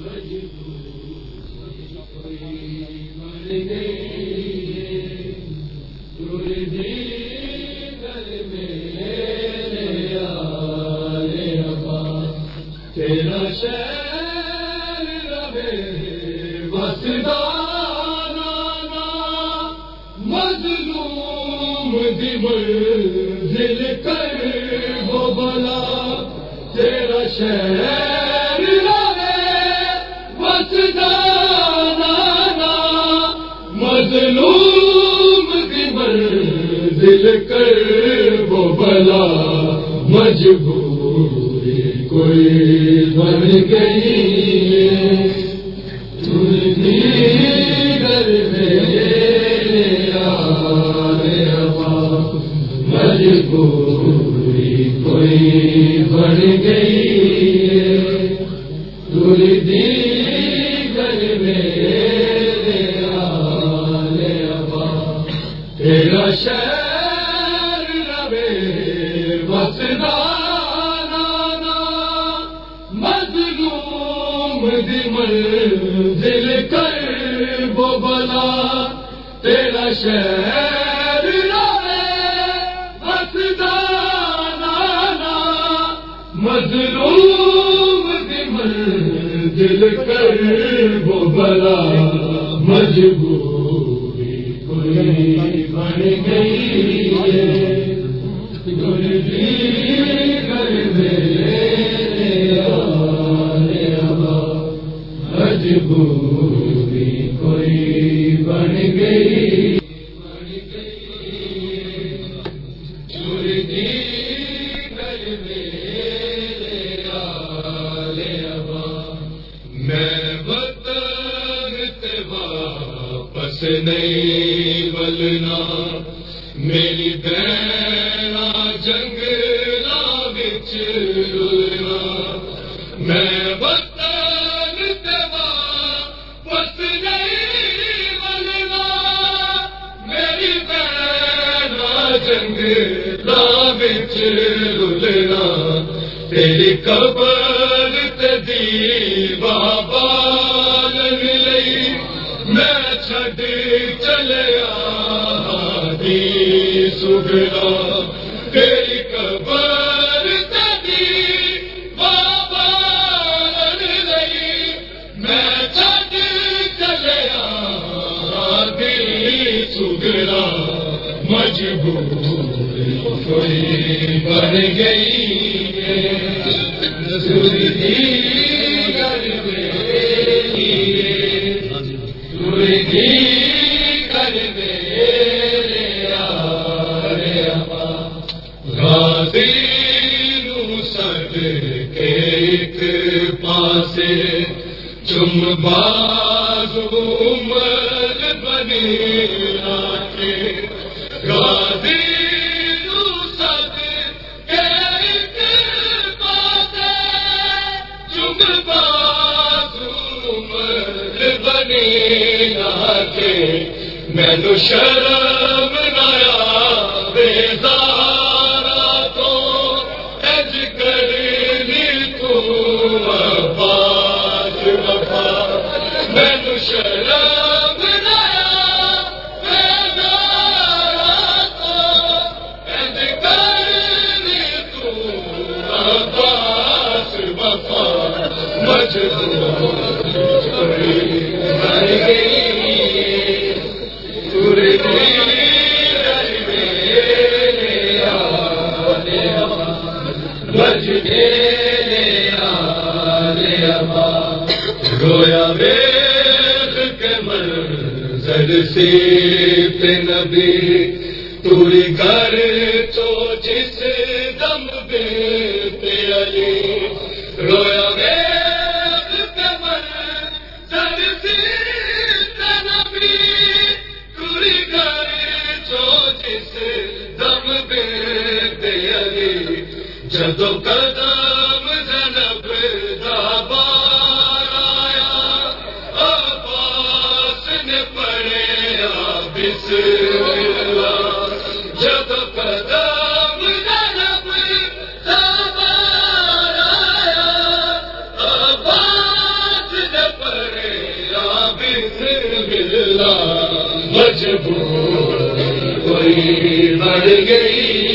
تیرا شہر رہے وسدانا مظلوم دی منزل کر وہ بلا تیرا شہر رہے وسدانا مظلوم دی منزل کر وہ بلا مجبوری کوئی بن گئی گھر مجبوری کوئی بن گئی تیرا شہر رہے وسدانا مظلوم دی منزل کر وہ بلا تیرا شہر رہے وسدانا مظلوم دی منزل کر وہ بلا مجبوری کوئی بن گئی مجبوری کوئی بن گئی میں وطن تے واپس نہیں بلنا میری بہنا جنگلا بچ رلنا میں وطن تے واپس نہیں بلنا میری بہنا جنگلا بچ رلنا تیری قبر تے دیوا بالن لئی میں چھڈ چلیا دی سگنا تیری قبر تے دیوا بالن لئی میں چھڈ چلیا دی سگنا مجبوری کوئی بن گئی غازی نو سد کے ایک پاسے چم بازو عمر بنے آتے غازی نو سد کے ایک پاسے چم بازو عمر بنے آتے مینو شرم نہ آوے زارا تو اج کرنی تو عباس وفا مینو شرم نہ آوے زارا تو اج کرنی تو عباس وفا مجبوری بن گئی رویا ویخ کے منظر سیت نبی توری گھر تو جس دم بیت علی رویا ویخ کے منظر سیت نبی توری گھر تو جس دم بیت علی جدو قدم زنب دا بار آیا عباس نے پڑھیا بسم اللہ جدو قدم زنب دا بار آیا عباس نے مجبور کوئی بڑھ گئی